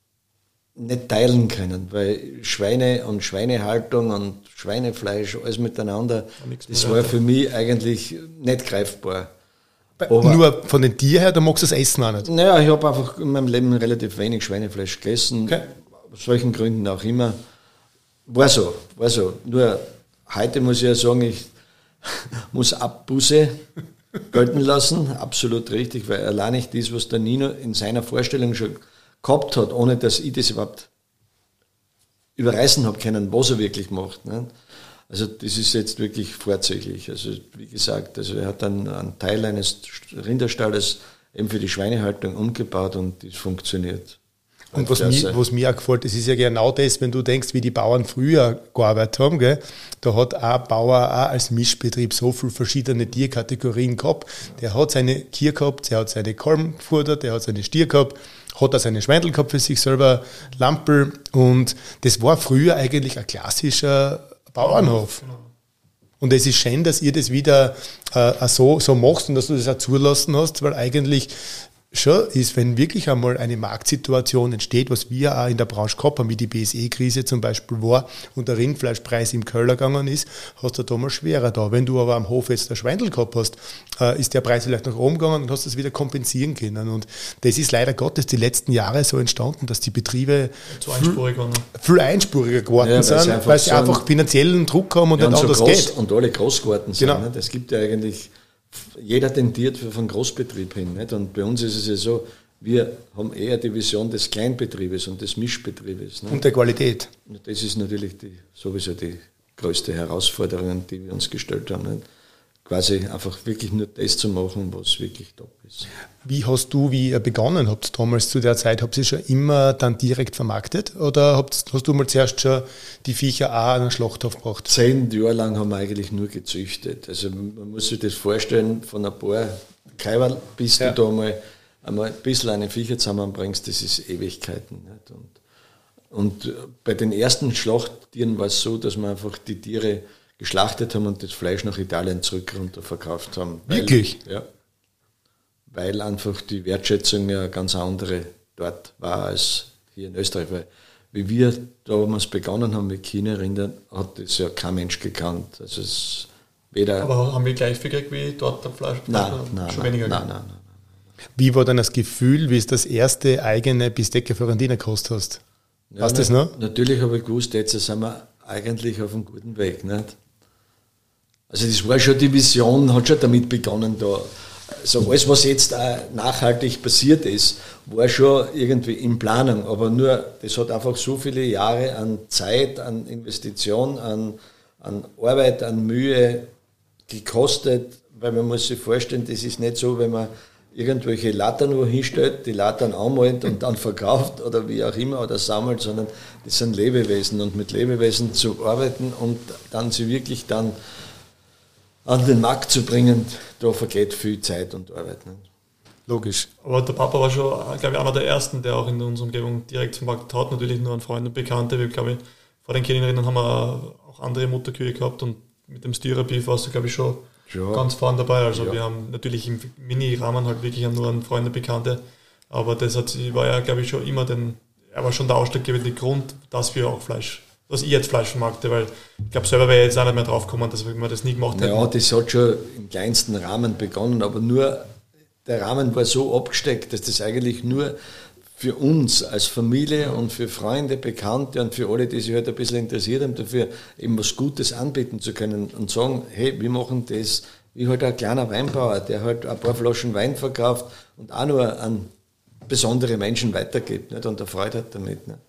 nicht teilen können, weil Schweine und Schweinehaltung und Schweinefleisch, alles miteinander, das war für mich eigentlich nicht greifbar. Aber nur von den Tieren her, da magst du das Essen auch nicht? Naja, ich habe einfach in meinem Leben relativ wenig Schweinefleisch gegessen, okay. Aus welchen Gründen auch immer. War so, war so. Nur heute muss ich ja sagen, ich muss Abbuße gelten lassen, absolut richtig, weil allein nicht das, was der Nino in seiner Vorstellung schon gehabt hat, ohne dass ich das überhaupt überreißen habe können, was er wirklich macht. Ne? Also das ist jetzt wirklich vorzüglich. Also wie gesagt, also er hat dann einen Teil eines Rinderstalles eben für die Schweinehaltung umgebaut und das funktioniert. Und was mir, was mir auch gefällt, das ist ja genau das, wenn du denkst, wie die Bauern früher gearbeitet haben, gell? Da hat ein Bauer auch als Mischbetrieb so viele verschiedene Tierkategorien gehabt. Der hat seine Kier gehabt, der hat seine Kalben gefordert, der hat seine Stier gehabt, hat auch seine Schweindel gehabt für sich selber, Lampel, und das war früher eigentlich ein klassischer Bauernhof. Und es ist schön, dass ihr das wieder äh, so, so machst und dass du das auch zulassen hast, weil eigentlich schon ist, wenn wirklich einmal eine Marktsituation entsteht, was wir auch in der Branche gehabt haben, wie die B S E-Krise zum Beispiel war und der Rindfleischpreis im Keller gegangen ist, hast du damals schwerer da. Wenn du aber am Hof jetzt ein Schweindel gehabt hast, äh, ist der Preis vielleicht nach oben gegangen und hast das wieder kompensieren können. Und das ist leider Gottes die letzten Jahre so entstanden, dass die Betriebe zu einspurig waren. viel einspuriger geworden Ja, sind, weil sie weil sie sagen, einfach finanziellen Druck haben und ja, nicht und anders so groß, geht. und alle groß geworden sind. Genau. Nicht? Es gibt ja eigentlich, jeder tendiert für einen Großbetrieb hin. Nicht? Und bei uns ist es ja so, wir haben eher die Vision des Kleinbetriebes und des Mischbetriebes. Nicht? Und der Qualität. Und das ist natürlich die, sowieso die größte Herausforderung, die wir uns gestellt haben. Nicht? Quasi einfach wirklich nur das zu machen, was wirklich top ist. Wie hast du, wie ihr begonnen habt damals zu der Zeit, habt ihr schon immer dann direkt vermarktet oder habt, hast du mal zuerst schon die Viecher auch an den Schlachthof gebracht? Zehn Jahre lang haben wir eigentlich nur gezüchtet. Also man muss sich das vorstellen, von ein paar Kaiwerl bis Ja. du da mal einmal ein bisschen eine Viecher zusammenbringst, das ist Ewigkeiten. Nicht? Und, und bei den ersten Schlachttieren war es so, dass wir einfach die Tiere geschlachtet haben und das Fleisch nach Italien zurück runter verkauft haben. Weil, Wirklich? Ja. Weil einfach die Wertschätzung ja ganz andere dort war als hier in Österreich. Weil wie wir damals begonnen haben mit China-Rindern, hat das ja kein Mensch gekannt. Also es weder Aber haben wir gleich viel gekriegt wie dort der Fleisch? nein, Oder nein, schon nein, weniger nein, gekriegt? nein, nein. Wie war dann das Gefühl, wie es das erste eigene Bistecke Fiorentina gekostet hast? Ja, Weißt du das noch? Natürlich habe ich gewusst, jetzt sind wir eigentlich auf einem guten Weg. Nicht? Also das war schon die Vision, hat schon damit begonnen da. Also alles, was jetzt auch nachhaltig passiert ist, war schon irgendwie in Planung. Aber nur, das hat einfach so viele Jahre an Zeit, an Investition, an, an Arbeit, an Mühe gekostet, weil man muss sich vorstellen, das ist nicht so, wenn man irgendwelche Lattern nur hinstellt, die Lattern anmalt und dann verkauft oder wie auch immer oder sammelt, sondern das sind Lebewesen und mit Lebewesen zu arbeiten und dann sie wirklich dann an den Markt zu bringen, da vergeht viel Zeit und Arbeit. Nicht? Logisch. Aber der Papa war schon, glaube ich, einer der ersten, der auch in unserer Umgebung direkt vermarktet hat. Natürlich nur an Freunde und Bekannte. Wir, glaube ich, vor den Kindern haben wir auch andere Mutterkühe gehabt und mit dem Styrer-Beef warst du, glaube ich, schon Ja. ganz vorne dabei. Also Ja. wir haben natürlich im Mini-Rahmen halt wirklich nur an Freunde, Bekannte. Aber das hat, war ja, glaube ich, schon immer den, er war schon der ausschlaggebende Grund, dass wir auch Fleisch, dass ich jetzt Fleisch vermarkte, weil ich glaube, selber wäre ich jetzt auch nicht mehr drauf gekommen, dass wir das nie gemacht hätten. Ja, das hat schon im kleinsten Rahmen begonnen, aber nur der Rahmen war so abgesteckt, dass das eigentlich nur für uns als Familie und für Freunde, Bekannte und für alle, die sich halt ein bisschen interessiert haben, dafür eben was Gutes anbieten zu können und sagen, hey, wir machen das wie halt ein kleiner Weinbauer, der halt ein paar Flaschen Wein verkauft und auch nur an besondere Menschen weitergibt, nicht? Und eine Freude hat damit. Nicht?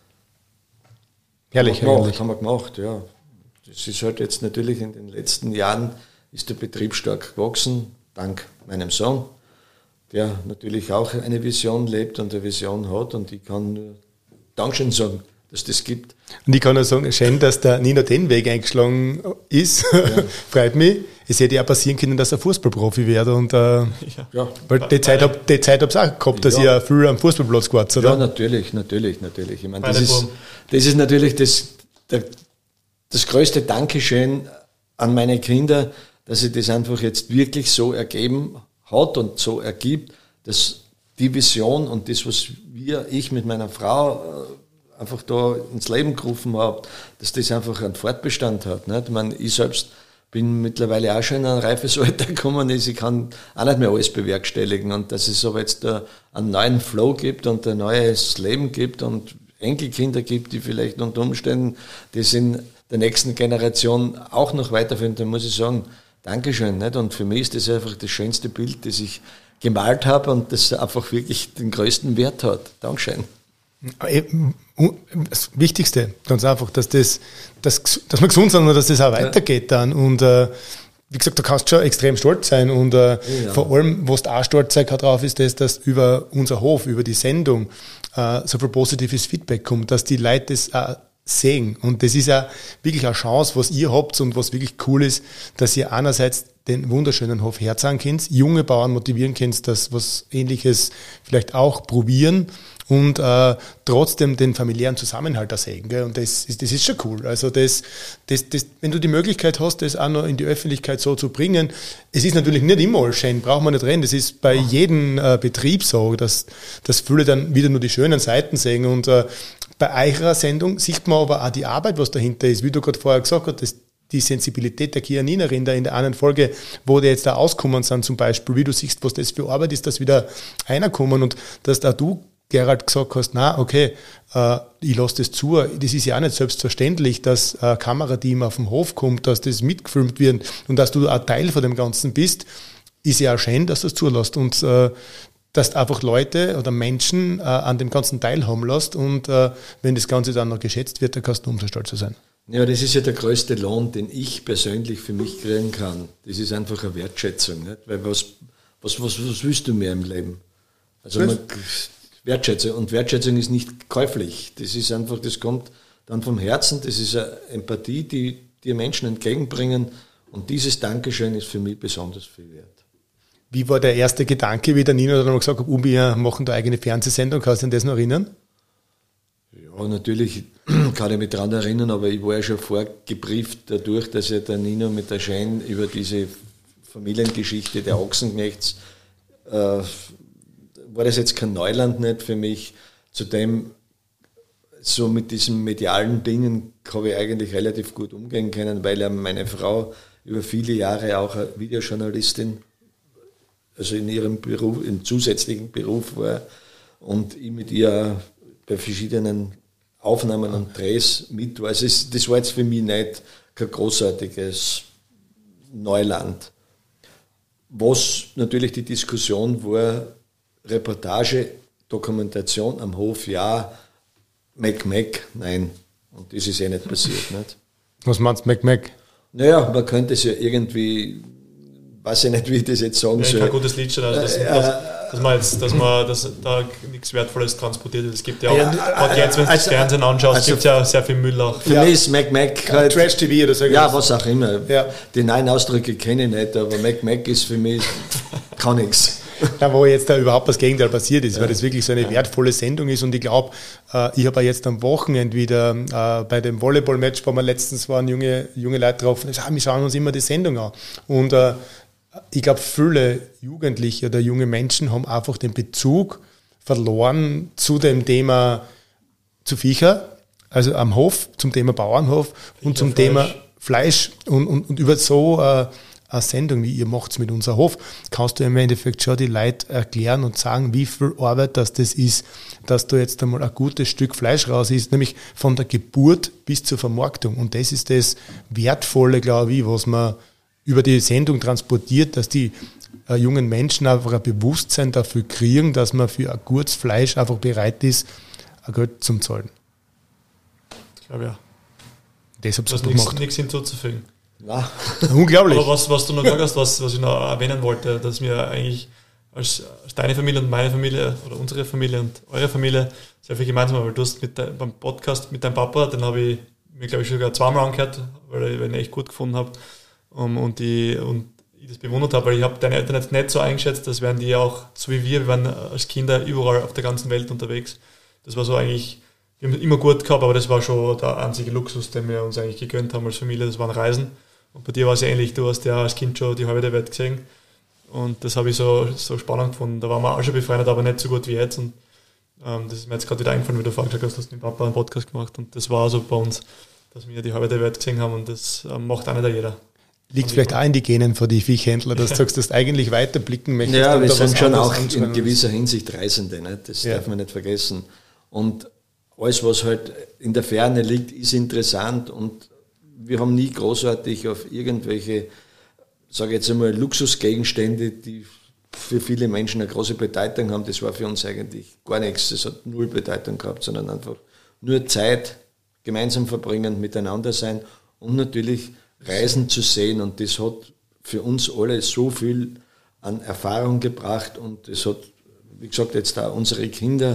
Herrlich, haben wir eigentlich. gemacht, haben wir gemacht, ja. Das ist halt jetzt natürlich in den letzten Jahren ist der Betrieb stark gewachsen, dank meinem Sohn, der natürlich auch eine Vision lebt und eine Vision hat und ich kann nur Dankeschön sagen, dass das gibt. Und ich kann nur sagen, schön, dass der Nino den Weg eingeschlagen ist. Ja. Freut mich. Es hätte ja passieren können, dass er Fußballprofi wird. Und, äh, Ja. ja. Weil die Zeit habe die Zeit hab's auch gehabt, dass Ja. ihr viel am Fußballplatz gewartet, oder? Ja, natürlich, natürlich, natürlich. Ich meine, das Beide ist, Buben. das ist natürlich das, der, das größte Dankeschön an meine Kinder, dass sich das einfach jetzt wirklich so ergeben hat und so ergibt, dass die Vision und das, was wir, ich mit meiner Frau einfach da ins Leben gerufen habe, dass das einfach einen Fortbestand hat. Nicht? Ich meine, ich selbst bin mittlerweile auch schon in ein reifes Alter gekommen, ist, ich kann auch nicht mehr alles bewerkstelligen und dass es aber jetzt da einen neuen Flow gibt und ein neues Leben gibt und Enkelkinder gibt, die vielleicht unter Umständen das in der nächsten Generation auch noch weiterführen, dann muss ich sagen, Dankeschön. Nicht? Und für mich ist das einfach das schönste Bild, das ich gemalt habe und das einfach wirklich den größten Wert hat. Dankeschön. Das Wichtigste, ganz einfach, dass das, dass, dass wir gesund sind und dass das auch weitergeht dann. Und äh, wie gesagt, du kannst schon extrem stolz sein und äh, ja. vor allem, was du auch stolz sein kann drauf, ist das, dass über unser Hof, über die Sendung äh, so viel positives Feedback kommt, dass die Leute das auch sehen. Und das ist ja wirklich eine Chance, was ihr habt und was wirklich cool ist, dass ihr einerseits den wunderschönen Hof herzahlen kannst, junge Bauern motivieren kannst, dass was Ähnliches vielleicht auch probieren und äh, trotzdem den familiären Zusammenhalt ersägen. Gell? Und das ist, das ist schon cool. Also das, das, das, wenn du die Möglichkeit hast, das auch noch in die Öffentlichkeit so zu bringen, es ist natürlich nicht immer all schön, braucht man nicht reden. Das ist bei jedem äh, Betrieb so, dass, dass viele dann wieder nur die schönen Seiten sehen. Und äh, bei eurer Sendung sieht man aber auch die Arbeit, was dahinter ist. Wie du gerade vorher gesagt hast, das, die Sensibilität der Chianinerin da in der einen Folge, wo die jetzt da auskommen sind zum Beispiel, wie du siehst, was das für Arbeit ist, dass wieder reinkommen und dass da du, Gerald, gesagt hast, na okay, äh, ich lasse das zu. Das ist ja auch nicht selbstverständlich, dass ein Kamerateam auf den Hof kommt, dass das mitgefilmt wird und dass du auch Teil von dem Ganzen bist, ist ja auch schön, dass du das zulässt und äh, dass du einfach Leute oder Menschen äh, an dem Ganzen teilhaben lässt und äh, wenn das Ganze dann noch geschätzt wird, dann kannst du umso stolzer sein. Ja, das ist ja der größte Lohn, den ich persönlich für mich kriegen kann. Das ist einfach eine Wertschätzung. Nicht? Weil was, was, was, was willst du mehr im Leben? Also man, Wertschätzung. Und Wertschätzung ist nicht käuflich. Das ist einfach, das kommt dann vom Herzen. Das ist eine Empathie, die dir Menschen entgegenbringen. Und dieses Dankeschön ist für mich besonders viel wert. Wie war der erste Gedanke, wie der Nino dann gesagt hat, um wir machen da eigene Fernsehsendung? Kannst du dich an das noch erinnern? Ja, natürlich kann ich mich daran erinnern, aber ich war ja schon vorgebrieft dadurch, dass ja der Nino mit der Shane über diese Familiengeschichte der Ochsenknechts, äh, war das jetzt kein Neuland nicht für mich. Zudem, so mit diesen medialen Dingen habe ich eigentlich relativ gut umgehen können, weil ja meine Frau über viele Jahre auch eine Videojournalistin, also in ihrem Beruf, im zusätzlichen Beruf war und ich mit ihr bei verschiedenen Aufnahmen und Drehs mit war. Also es, das war jetzt für mich nicht kein großartiges Neuland. Was natürlich die Diskussion war, Reportage, Dokumentation am Hof, ja, Mac Mac, nein. Und das ist eh nicht passiert. Nicht? Was meinst du, Mac Mac? Naja, man könnte es ja irgendwie, weiß ich nicht, wie ich das jetzt sagen ja, soll. Kein gutes Lied schon, also das, äh, das, dass man jetzt, dass man dass da nichts Wertvolles transportiert wird. Es gibt ja auch, gerade jetzt, wenn du das Fernsehen anschaust, also, gibt es ja sehr viel Müll auch. Für ja. mich ist Mac Mac halt, Trash-T V oder so. Ja, was auch immer. Ja. Die neuen Ausdrücke kenne ich nicht, aber Mac Mac ist für mich gar nichts. Da, wo jetzt da überhaupt das Gegenteil passiert ist, ja. weil das wirklich so eine wertvolle Sendung ist und ich glaube, äh, ich habe ja jetzt am Wochenende wieder äh, bei dem Volleyball-Match, wo wir letztens waren, junge, junge Leute drauf, und wir schauen uns immer die Sendung an und äh, ich glaube, viele Jugendliche oder junge Menschen haben einfach den Bezug verloren zu dem Thema zu Viecher, also am Hof, zum Thema Bauernhof und zum Fleisch. Thema Fleisch und, und, und über so äh, eine Sendung, wie ihr macht's mit unser Hof, kannst du im Endeffekt schon die Leute erklären und sagen, wie viel Arbeit das, das ist, dass du jetzt einmal ein gutes Stück Fleisch raus ist, nämlich von der Geburt bis zur Vermarktung. Und das ist das Wertvolle, glaube ich, was man über die Sendung transportiert, dass die äh, jungen Menschen einfach ein Bewusstsein dafür kriegen, dass man für ein gutes Fleisch einfach bereit ist, ein Geld zum Zahlen. Ich glaube ja. Deshalb du hast nichts, nichts hinzuzufügen. Na. Unglaublich. Aber was, was du noch gesagt hast, was, was ich noch erwähnen wollte, dass wir eigentlich als, als deine Familie und meine Familie oder unsere Familie und eure Familie sehr viel gemeinsam haben, weil du hast mit de, beim Podcast mit deinem Papa, den habe ich mir, glaube ich, sogar zweimal angehört, weil ich ihn echt gut gefunden habe. Um, und, die, und ich das bewundert habe, weil ich habe deine Eltern jetzt nicht so eingeschätzt, das wären die auch, so wie wir, wir waren als Kinder überall auf der ganzen Welt unterwegs. Das war so eigentlich, wir haben immer gut gehabt, aber das war schon der einzige Luxus, den wir uns eigentlich gegönnt haben als Familie, das waren Reisen. Und bei dir war es ja ähnlich, du hast ja als Kind schon die halbe der Welt gesehen und das habe ich so, so spannend gefunden. Da waren wir auch schon befreundet, aber nicht so gut wie jetzt und ähm, das ist mir jetzt gerade wieder eingefallen, wie du vorhin gesagt hast, du hast mit Papa einen Podcast gemacht und das war so bei uns, dass wir die halbe der Welt gesehen haben und das ähm, macht auch nicht jeder. Liegt vielleicht auch in die Genen von die Viechhändler, dass du sagst, dass du eigentlich weiterblicken möchtest. Ja, wir sind schon auch anschauen. in gewisser Hinsicht Reisende, nicht? Das ja. darf man nicht vergessen. Und alles, was halt in der Ferne liegt, ist interessant und wir haben nie großartig auf irgendwelche, sage ich jetzt einmal, Luxusgegenstände, die für viele Menschen eine große Bedeutung haben. Das war für uns eigentlich gar nichts. Das hat null Bedeutung gehabt, sondern einfach nur Zeit gemeinsam verbringen, miteinander sein und natürlich Reisen zu sehen. Und das hat für uns alle so viel an Erfahrung gebracht und es hat, wie gesagt, jetzt auch unsere Kinder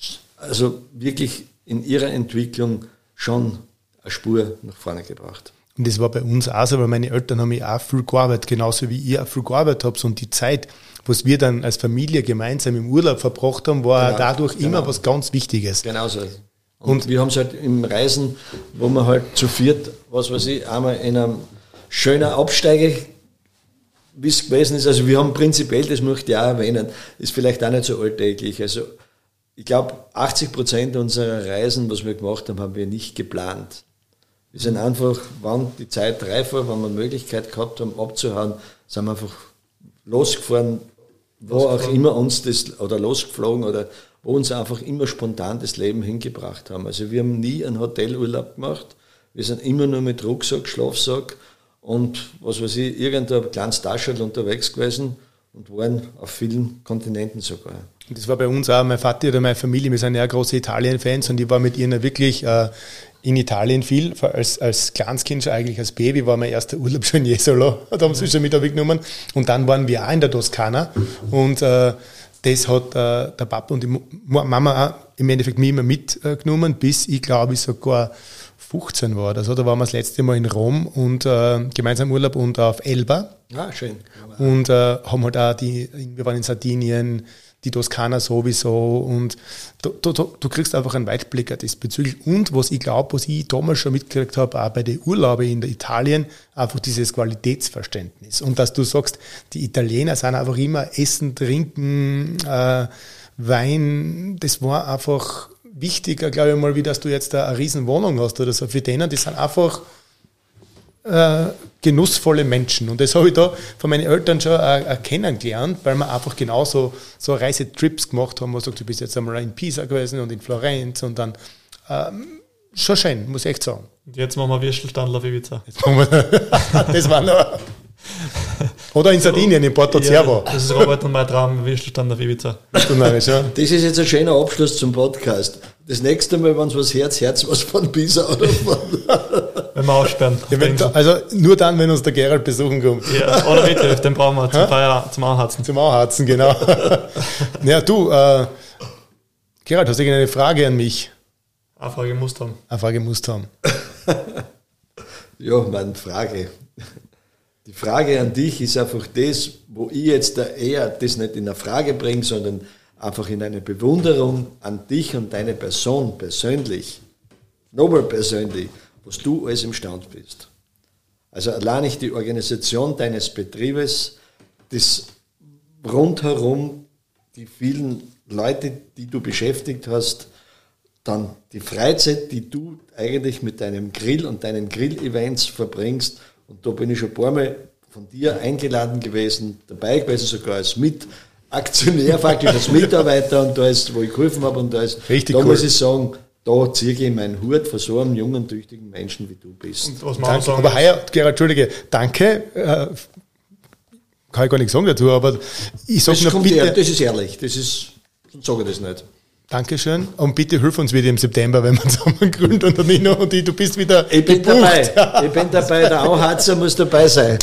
also wirklich in ihrer Entwicklung schon eine Spur nach vorne gebracht. Und das war bei uns auch so, weil meine Eltern haben ja auch viel gearbeitet, genauso wie ihr auch viel gearbeitet habt. Und die Zeit, was wir dann als Familie gemeinsam im Urlaub verbracht haben, war genau, dadurch genau. immer was ganz Wichtiges. Genau so. Und, und wir haben es halt im Reisen, wo wir halt zu viert, was weiß ich, einmal in einem schönen Absteige, wie es gewesen ist. Also wir haben prinzipiell, das möchte ich auch erwähnen, ist vielleicht auch nicht so alltäglich. Also ich glaube, achtzig Prozent unserer Reisen, was wir gemacht haben, haben wir nicht geplant. Wir sind einfach, wann die Zeit reif war, wenn wir Möglichkeit gehabt haben, abzuhauen, sind wir einfach losgefahren, wo auch immer uns das, oder losgeflogen, oder wo uns einfach immer spontan das Leben hingebracht haben. Also wir haben nie einen Hotelurlaub gemacht, wir sind immer nur mit Rucksack, Schlafsack und was weiß ich, irgendein kleines Taschel unterwegs gewesen und waren auf vielen Kontinenten sogar. Das war bei uns auch, mein Vati oder meine Familie, wir sind ja große Italien-Fans und ich war mit ihnen wirklich äh, in Italien viel, als, als kleines Kind schon eigentlich, als Baby war mein erster Urlaub schon in Jesolo, da haben sie mich schon mit mitgenommen und dann waren wir auch in der Toskana und äh, das hat äh, der Papa und die Mama auch im Endeffekt mich immer mitgenommen, bis ich glaube ich sogar fünfzehn war. Also da waren wir das letzte Mal in Rom und äh, gemeinsam Urlaub und auf Elba. Ah, schön. Und äh, haben halt auch die, wir waren in Sardinien, die Toskana sowieso und du, du, du kriegst einfach einen Weitblick diesbezüglich. Und was ich glaube, was ich damals schon mitgekriegt habe, auch bei den Urlauben in der Italien, einfach dieses Qualitätsverständnis. Und dass du sagst, die Italiener sind einfach immer Essen, Trinken, äh, Wein, das war einfach wichtiger, glaube ich mal, wie dass du jetzt eine riesen Wohnung hast oder so. Für denen, die sind einfach äh, genussvolle Menschen. Und das habe ich da von meinen Eltern schon äh, äh, kennengelernt, weil wir einfach genauso so Reisetrips gemacht haben, wo du sagst, du bist jetzt einmal in Pisa gewesen und in Florenz und dann ähm, schon schön, muss ich echt sagen. Und jetzt machen wir Würstelstandl auf Ibiza. Jetzt machen wir das war noch. Oder in Sardinien, in Porto Cervo. Ja, das ist Robert und mein Traum, Würstelstand auf Ibiza. Das ist jetzt ein schöner Abschluss zum Podcast. Das nächste Mal, wenn es was Herz, Herz, was von Pisa oder von... Wenn wir aussperren. Ja, wenn, also nur dann, wenn uns der Gerald besuchen kommt. Ja, oder mithilft, den brauchen wir zum, Feier, zum Anhatzen. Zum Anhatzen, genau. Ja, du, äh, Gerald, hast du irgendeine Frage an mich? Eine Frage musst du haben. Eine Frage musst du haben. Ja, meine Frage... Die Frage an dich ist einfach das, wo ich jetzt da eher das nicht in eine Frage bringe, sondern einfach in eine Bewunderung an dich und deine Person persönlich, nochmal persönlich, was du alles imstande bist. Also allein nicht die Organisation deines Betriebes, das rundherum, die vielen Leute, die du beschäftigt hast, dann die Freizeit, die du eigentlich mit deinem Grill und deinen Grill-Events verbringst. Und da bin ich schon ein paar Mal von dir eingeladen gewesen, dabei gewesen, sogar als Mitaktionär, faktisch als Mitarbeiter und da ist, wo ich geholfen habe und da ist, richtig da cool. Muss ich sagen, da ziehe ich meinen Hut von so einem jungen, tüchtigen Menschen, wie du bist. Und was danke, sagen, aber heuer, Gerald, Entschuldige, danke, äh, kann ich gar nichts sagen dazu, aber ich sage nur bitte... Ehr, das ist ehrlich, das ist, sonst sage ich das nicht. Dankeschön. Und bitte hilf uns wieder im September, wenn wir zusammen gründen und der Nino und ich, du bist wieder Ich bin gebucht. dabei. Ich bin dabei. Der Auhatzer muss dabei sein.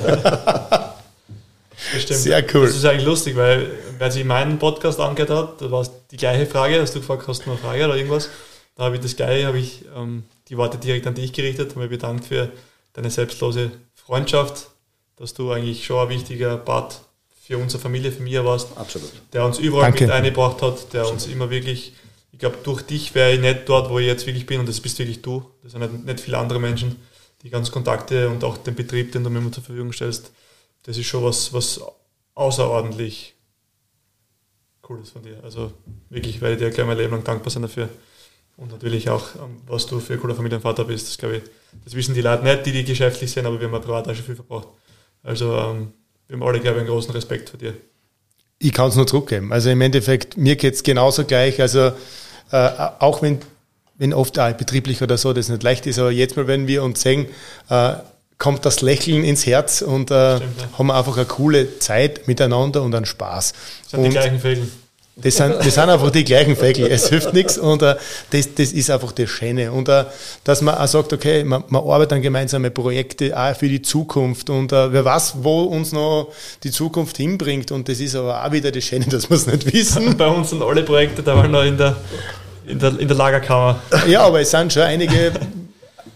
Bestimmt. Sehr cool. Das ist eigentlich lustig, weil, wer sich meinen Podcast angehört hat, da war es die gleiche Frage, hast du gefragt, hast du noch eine Frage oder irgendwas? Da habe ich das Gleiche, habe ich ähm, die Worte direkt an dich gerichtet, habe mich bedankt für deine selbstlose Freundschaft, dass du eigentlich schon ein wichtiger Part für unsere Familie, für mich warst. Absolut. Der uns überall Danke. mit eingebracht hat, der Absolut. uns immer wirklich, ich glaube, durch dich wäre ich nicht dort, wo ich jetzt wirklich bin und das bist wirklich du. Das sind nicht, nicht viele andere Menschen, die ganzen Kontakte und auch den Betrieb, den du mir immer zur Verfügung stellst. Das ist schon was, was außerordentlich Cooles von dir. Also wirklich, werde ich dir gleich mein Leben lang dankbar sein dafür. Und natürlich auch, was du für ein cooler Familienvater bist. Das glaube ich, das wissen die Leute nicht, die die geschäftlich sind, aber wir haben ja privat auch schon viel verbraucht. Also ähm, wir haben alle, glaube ich, einen großen Respekt vor dir. Ich kann es nur zurückgeben. Also im Endeffekt, mir geht es genauso gleich. Also äh, auch wenn, wenn oft auch betrieblich oder so das nicht leicht ist, aber jetzt mal, wenn wir uns sehen, äh, kommt das Lächeln ins Herz und äh, Stimmt, ja. haben einfach eine coole Zeit miteinander und einen Spaß. Das sind und die gleichen Vögel. Das sind, das sind einfach die gleichen Vögel. Es hilft nichts und äh, das, das ist einfach das Schöne. Und äh, dass man auch sagt, okay, man, man arbeitet an gemeinsame Projekte auch für die Zukunft und äh, wer weiß, wo uns noch die Zukunft hinbringt. Und das ist aber auch wieder das Schöne, dass wir es nicht wissen. Bei uns sind alle Projekte da waren noch in der, in der, in der Lagerkammer. Ja, aber es sind schon einige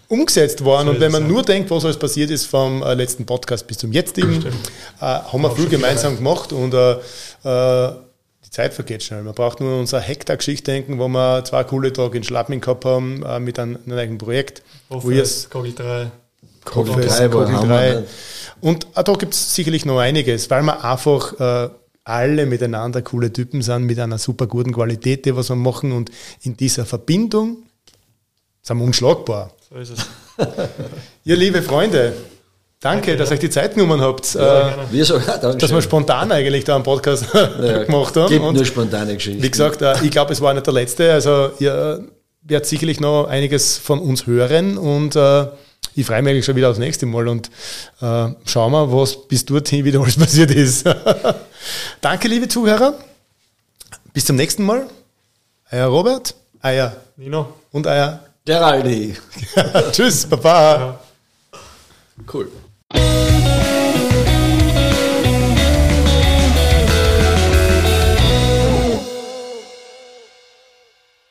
umgesetzt worden. So und wenn ist es, man ja. nur denkt, was alles passiert ist vom äh, letzten Podcast bis zum jetzigen, äh, haben wir Auch viel schon viel gemeinsam erreicht. gemacht und äh, äh, die Zeit vergeht schnell. Man braucht nur an unsere Hektar-Geschichte denken, wo wir zwei coole Tage in Schladming gehabt haben äh, mit einem, einem eigenen Projekt. wo ihr Hoffes, Kogel drei. Kogel Hoffes, drei war Kogel Hammer, drei. ne? Und äh, da gibt es sicherlich noch einiges, weil wir einfach äh, alle miteinander coole Typen sind, mit einer super guten Qualität, die was wir machen. Und in dieser Verbindung sind wir unschlagbar. So ist es. Ihr liebe Freunde, danke, Danke, dass ja. ihr euch die Zeit genommen habt, Ja, äh, gerne. Wir so, ja, danke dass wir schön. spontan eigentlich da einen Podcast Ja, gemacht haben. gibt Und nur spontane Geschichten. wie gesagt, äh, ich glaube, es war nicht der letzte. Also ihr werdet sicherlich noch einiges von uns hören und äh, ich freue mich eigentlich schon wieder aufs nächste Mal und äh, schauen wir, was bis dorthin wieder alles passiert ist. Danke, liebe Zuhörer. Bis zum nächsten Mal. Euer Robert, euer Nino. und euer Der Aldi. Tschüss, Baba. Ja. Cool.